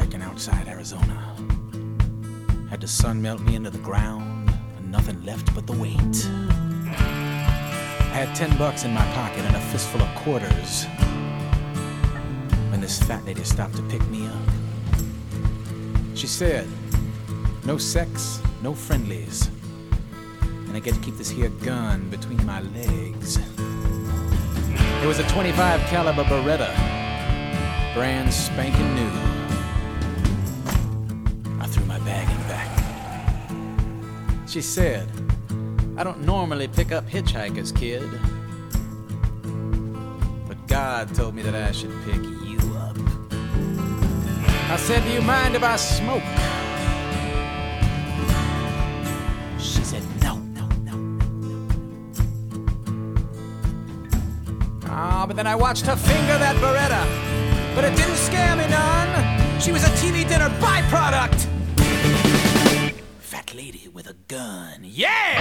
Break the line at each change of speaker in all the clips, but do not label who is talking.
working outside Arizona. Had the sun melt me into the ground, and nothing left but the weight. I had $10 in my pocket and a fistful of quarters when this fat lady stopped to pick me up. She said, "No sex, no friendlies, and I get to keep this here gun between my legs." It was a .25 caliber Beretta, brand spanking new. I threw my bag in the back. She said, "I don't normally pick up hitchhikers, kid, but God told me that I should pick you up." I said, "Do you mind if I smoke?" She said, "No." But then I watched her finger that Beretta, but it didn't scare me none. She was a TV dinner byproduct. Fat lady with a gun, yeah!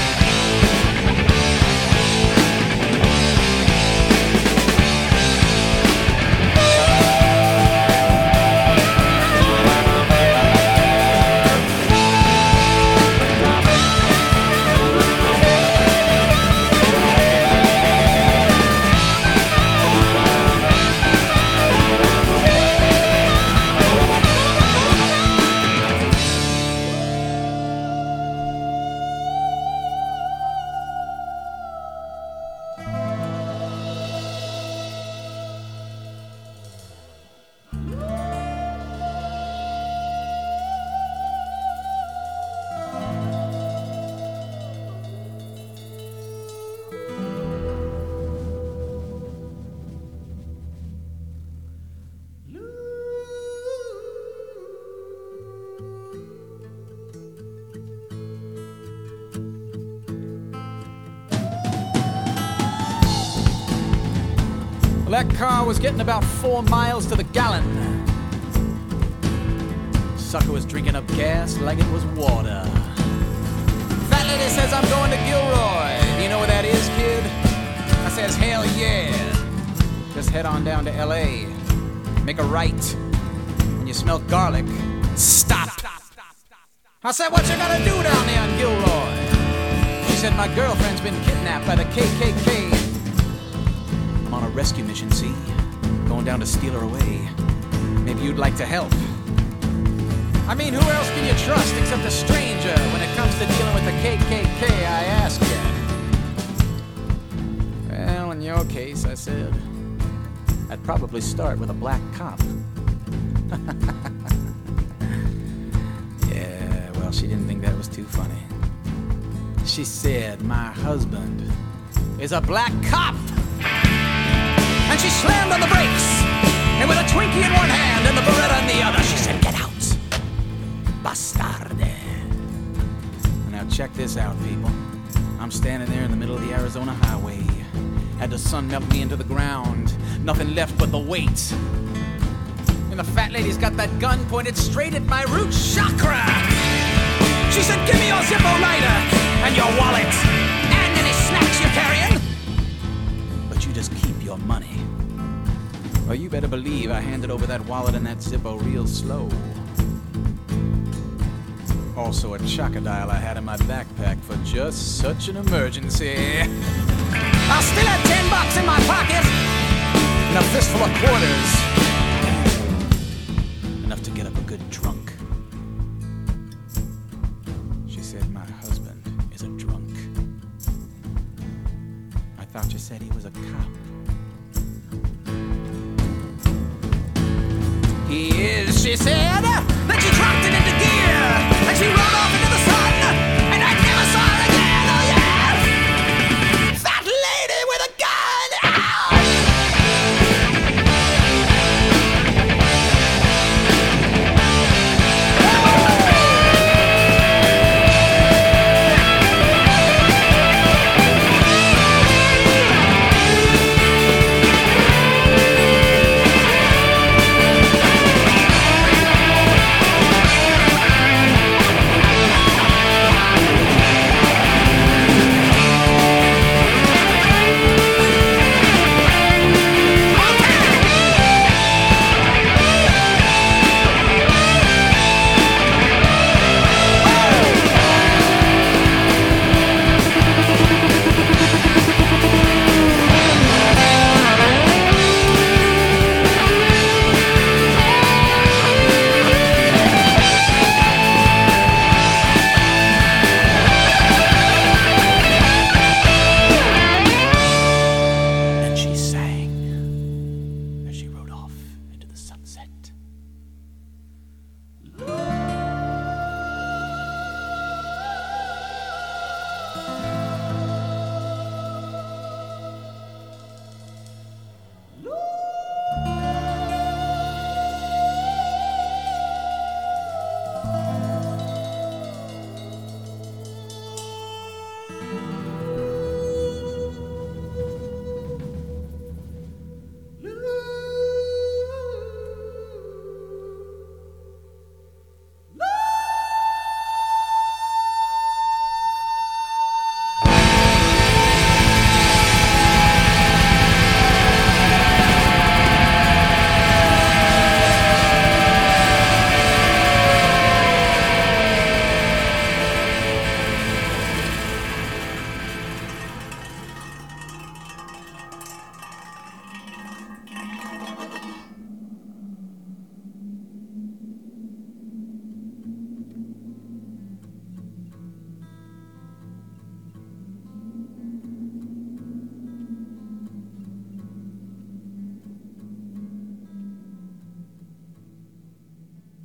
That car was getting about 4 miles to the gallon. Sucker was drinking up gas like it was water. Fat lady says, "I'm going to Gilroy. Do you know where that is, kid?" I says, "Hell yeah. Just head on down to LA. Make a right. When you smell garlic, stop." I said, "What you gonna do down there in Gilroy?" She said, "My girlfriend's been kidnapped by the KKK. On a rescue mission, see? Going down to steal her away. Maybe you'd like to help." I mean, who else can you trust except a stranger when it comes to dealing with the KKK, I ask you? "Well, in your case," I said, "I'd probably start with a black cop." Yeah, well, she didn't think that was too funny. She said, "My husband is a black cop." And she slammed on the brakes, and with a Twinkie in one hand and the Beretta in the other, she said, "Get out, bastarde." Now check this out, people. I'm standing there in the middle of the Arizona highway. Had the sun melt me into the ground, nothing left but the weight. And the fat lady's got that gun pointed straight at my root chakra. She said, "Give me your Zippo lighter and your wallet and any snacks you're carrying. But you just keep your money." Well, you better believe I handed over that wallet and that Zippo real slow. Also a chocodile I had in my backpack for just such an emergency. I still had $10 in my pocket and a fistful of quarters. Enough to get up a good drunk. She said, "My husband is a drunk." I thought you said he was a cop. "He is," she said.